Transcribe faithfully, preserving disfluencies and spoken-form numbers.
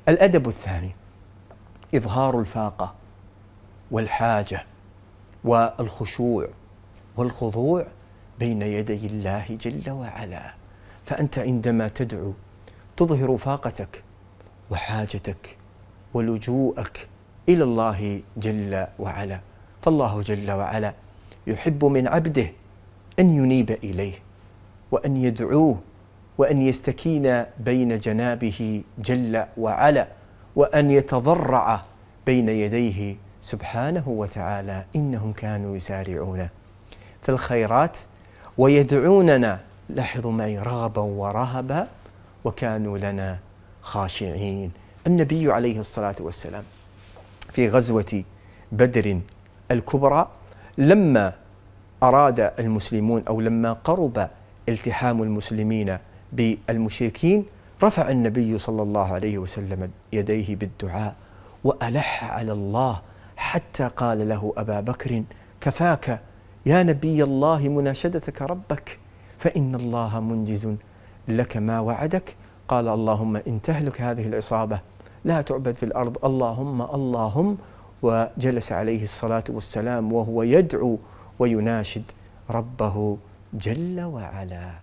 الأدب الثاني إظهار الفاقة والحاجة والخشوع والخضوع بين يدي الله جل وعلا. فأنت عندما تدعو تظهر فاقتك وحاجتك ولجوءك إلى الله جل وعلا. فالله جل وعلا يحب من عبده أن ينيب إليه وأن يدعوه وأن يستكين بين جنابه جل وعلا وأن يتضرع بين يديه سبحانه وتعالى. إنهم كانوا يسارعون في الخيرات ويدعوننا، لاحظوا معي، رغبا ورهبا وكانوا لنا خاشعين. النبي عليه الصلاة والسلام في غزوة بدر الكبرى لما أراد المسلمون أو لما قرب التحام المسلمين بالمشركين رفع النبي صلى الله عليه وسلم يديه بالدعاء وألح على الله حتى قال له أبا بكر: كفاك يا نبي الله مناشدتك ربك، فإن الله منجز لك ما وعدك. قال: اللهم إن تهلك هذه العصابة لا تعبد في الأرض، اللهم اللهم. وجلس عليه الصلاة والسلام وهو يدعو ويناشد ربه جل وعلا.